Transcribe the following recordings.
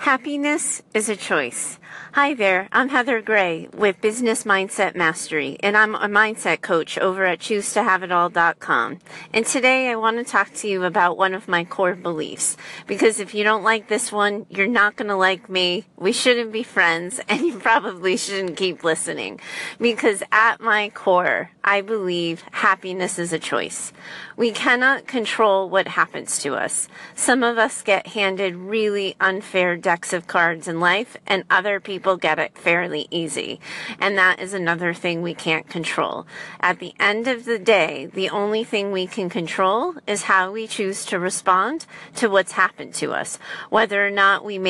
Happiness is a choice. Hi there, I'm Heather Gray with Business Mindset Mastery, and I'm a mindset coach over at ChooseToHaveItAll.com. And today I want to talk to you about one of my core beliefs, because if you don't like this one, you're not going to like me, we shouldn't be friends, and you probably shouldn't keep listening. Because at my core, I believe happiness is a choice. We cannot control what happens to us. Some of us get handed really unfair decks of cards in life, and other people get it fairly easy. And that is another thing we can't control. At the end of the day, the only thing we can control is how we choose to respond to what's happened to us. Whether or not we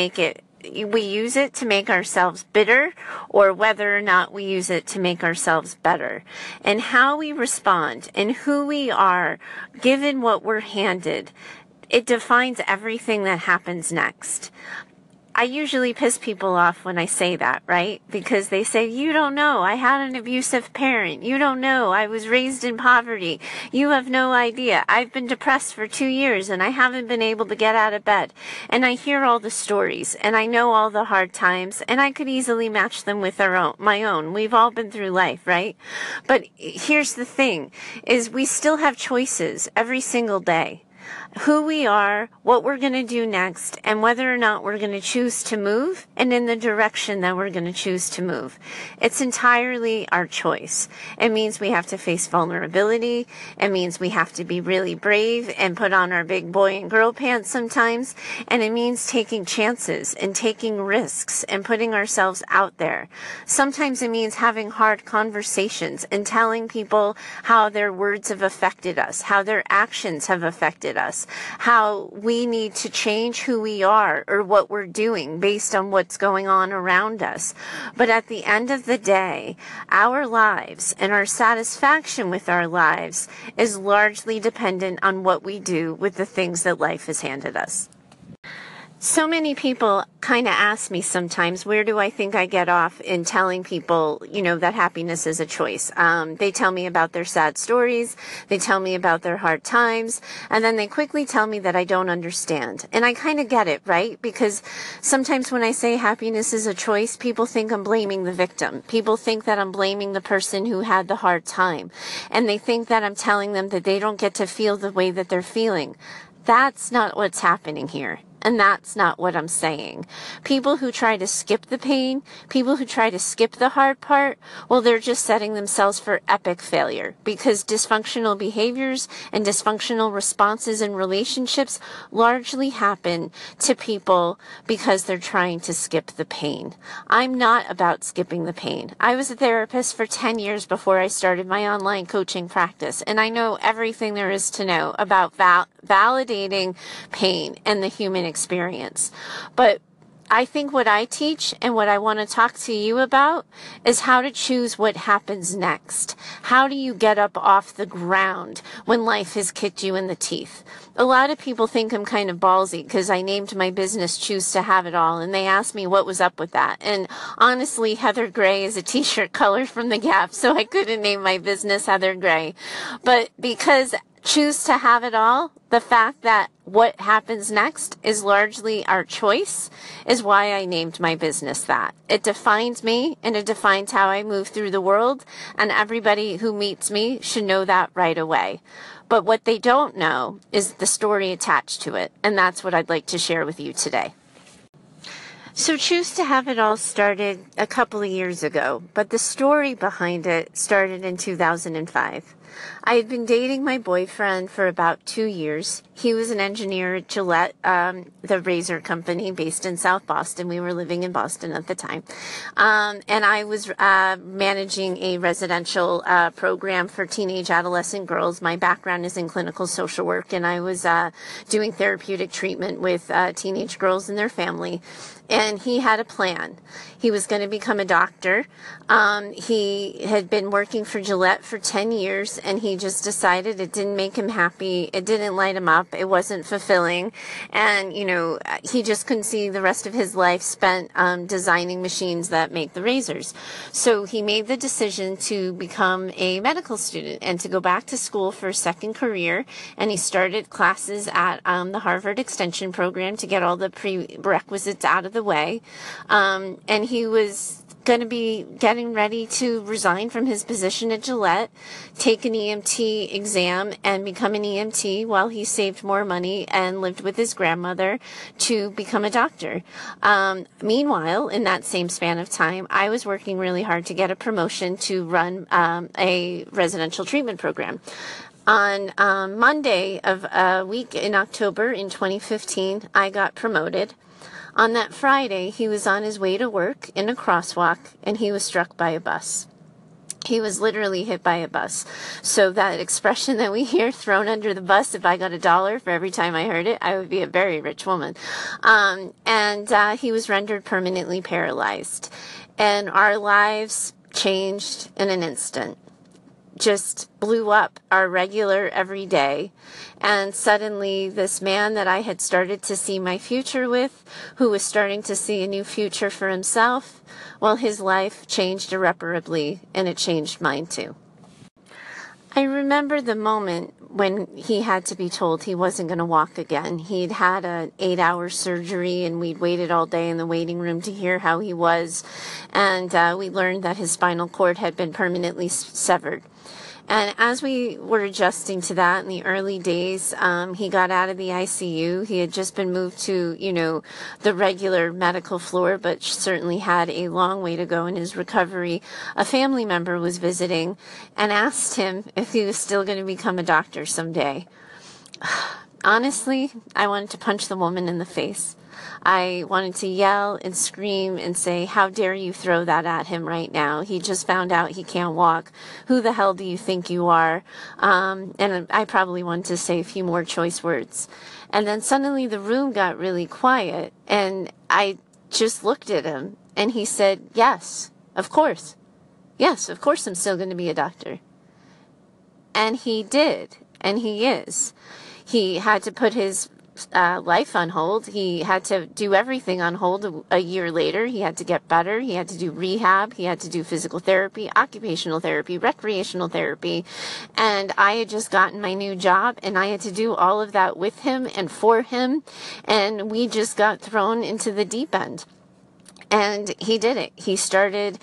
use it to make ourselves bitter, or whether or not we use it to make ourselves better. And how we respond and who we are, given what we're handed, it defines everything that happens next. I usually piss people off when I say that, right? Because they say, you don't know, I had an abusive parent. You don't know, I was raised in poverty. You have no idea. I've been depressed for 2 years and I haven't been able to get out of bed. And I hear all the stories and I know all the hard times, and I could easily match them with my own. We've all been through life, right? But here's the thing, is we still have choices every single day. Who we are, what we're going to do next, and whether or not we're going to choose to move, and in the direction that we're going to choose to move. It's entirely our choice. It means we have to face vulnerability. It means we have to be really brave and put on our big boy and girl pants sometimes. And it means taking chances and taking risks and putting ourselves out there. Sometimes it means having hard conversations and telling people how their words have affected us, how their actions have affected us, how we need to change who we are or what we're doing based on what's going on around us. But at the end of the day, our lives and our satisfaction with our lives is largely dependent on what we do with the things that life has handed us. So many people kind of ask me sometimes, where do I think I get off in telling people, that happiness is a choice? They tell me about their sad stories, they tell me about their hard times, and then they quickly tell me that I don't understand. And I kind of get it, right? Because sometimes when I say happiness is a choice, people think I'm blaming the victim. People think that I'm blaming the person who had the hard time. And they think that I'm telling them that they don't get to feel the way that they're feeling. That's not what's happening here. And that's not what I'm saying. People who try to skip the pain, people who try to skip the hard part, well, they're just setting themselves for epic failure, because dysfunctional behaviors and dysfunctional responses in relationships largely happen to people because they're trying to skip the pain. I'm not about skipping the pain. I was a therapist for 10 years before I started my online coaching practice, and I know everything there is to know about validating pain and the human experience. But I think what I teach and what I want to talk to you about is how to choose what happens next. How do you get up off the ground when life has kicked you in the teeth? A lot of people think I'm kind of ballsy because I named my business Choose to Have It All, and they asked me what was up with that. And honestly, Heather Gray is a t-shirt color from The Gap, so I couldn't name my business Heather Gray. But because choose to have it all, the fact that what happens next is largely our choice, is why I named my business that. It defines me, and it defines how I move through the world, and everybody who meets me should know that right away. But what they don't know is the story attached to it, and that's what I'd like to share with you today. So Choose to Have It All started a couple of years ago, but the story behind it started in 2005. I had been dating my boyfriend for about 2 years. He was an engineer at Gillette, the razor company based in South Boston. We were living in Boston at the time. And I was managing a residential program for teenage adolescent girls. My background is in clinical social work, and I was doing therapeutic treatment with teenage girls and their family. And he had a plan. He was going to become a doctor. He had been working for Gillette for 10 years, and he just decided it didn't make him happy. It didn't light him up. It wasn't fulfilling. And, you know, he just couldn't see the rest of his life spent designing machines that make the razors. So he made the decision to become a medical student and to go back to school for a second career. And he started classes at the Harvard Extension program to get all the prerequisites out of the way. And he was going to be getting ready to resign from his position at Gillette, take an EMT exam, and become an EMT while he saved more money and lived with his grandmother to become a doctor. Meanwhile, in that same span of time, I was working really hard to get a promotion to run a residential treatment program. On Monday of a week in October in 2015, I got promoted. On that Friday, he was on his way to work in a crosswalk, and he was struck by a bus. He was literally hit by a bus. So that expression that we hear, thrown under the bus, if I got $1 for every time I heard it, I would be a very rich woman. And he was rendered permanently paralyzed. And our lives changed in an instant. Just blew up our regular everyday. And suddenly this man that I had started to see my future with, who was starting to see a new future for himself, well, his life changed irreparably, and it changed mine too. I remember the moment when he had to be told he wasn't going to walk again. He'd had an 8-hour surgery, and we'd waited all day in the waiting room to hear how he was. And we learned that his spinal cord had been permanently severed. And as we were adjusting to that in the early days, he got out of the ICU. He had just been moved to, you know, the regular medical floor, but certainly had a long way to go in his recovery. A family member was visiting and asked him if he was still going to become a doctor someday. Honestly, I wanted to punch the woman in the face. I wanted to yell and scream and say, how dare you throw that at him right now? He just found out he can't walk. Who the hell do you think you are? And I probably wanted to say a few more choice words. And then suddenly the room got really quiet, and I just looked at him, and he said, yes, of course. Yes, of course I'm still going to be a doctor. And he did, and he is. He had to put his life on hold. He had to do everything on hold a year later. He had to get better. He had to do rehab. He had to do physical therapy, occupational therapy, recreational therapy. And I had just gotten my new job, and I had to do all of that with him and for him. And we just got thrown into the deep end. And he did it. He started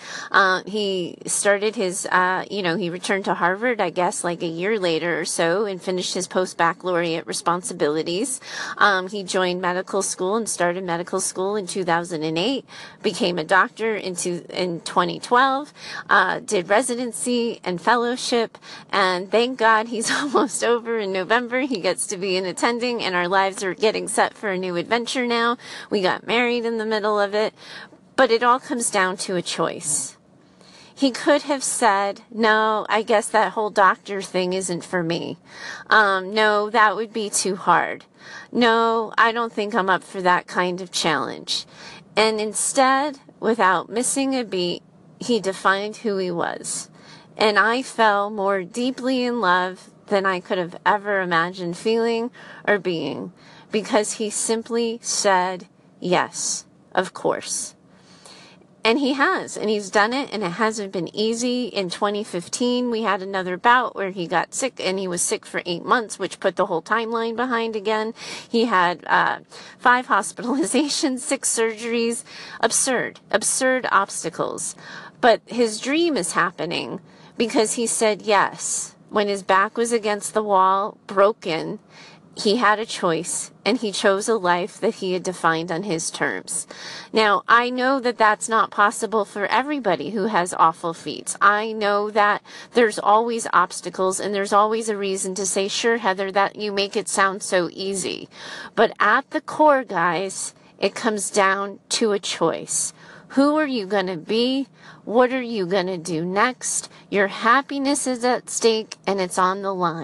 his, he returned to Harvard, I guess, like a year later or so, and finished his post-baccalaureate responsibilities. He joined medical school and started medical school in 2008, became a doctor in 2012, did residency and fellowship, and thank God he's almost over in November. He gets to be an attending, and our lives are getting set for a new adventure now. We got married in the middle of it. But it all comes down to a choice. He could have said, no, I guess that whole doctor thing isn't for me. No, that would be too hard. No, I don't think I'm up for that kind of challenge. And instead, without missing a beat, he defined who he was. And I fell more deeply in love than I could have ever imagined feeling or being, because he simply said, yes, of course. And he has, and he's done it, and it hasn't been easy. In 2015, we had another bout where he got sick, and he was sick for 8 months, which put the whole timeline behind again. He had 5 hospitalizations, 6 surgeries, absurd obstacles. But his dream is happening because he said yes. When his back was against the wall, broken, he had a choice, and he chose a life that he had defined on his terms. Now, I know that that's not possible for everybody who has awful feet. I know that there's always obstacles, and there's always a reason to say, sure, Heather, that you make it sound so easy. But at the core, guys, it comes down to a choice. Who are you going to be? What are you going to do next? Your happiness is at stake, and it's on the line.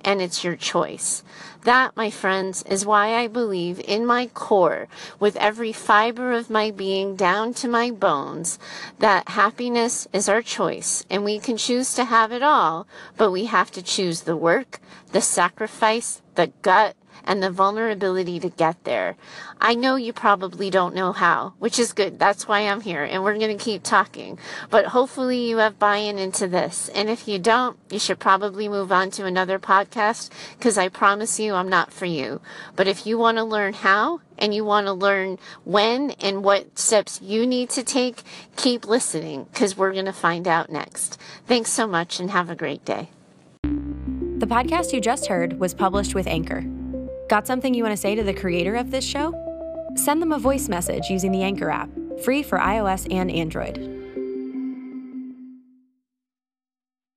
and it's your choice. That, my friends, is why I believe in my core, with every fiber of my being down to my bones, that happiness is our choice, and we can choose to have it all, but we have to choose the work, the sacrifice, the gut, and the vulnerability to get there. I know you probably don't know how, which is good. That's why I'm here, and we're going to keep talking. But hopefully you have buy-in into this. And if you don't, you should probably move on to another podcast, because I promise you I'm not for you. But if you want to learn how, and you want to learn when and what steps you need to take, keep listening, because we're going to find out next. Thanks so much, and have a great day. The podcast you just heard was published with Anchor. Got something you want to say to the creator of this show? Send them a voice message using the Anchor app, free for iOS and Android.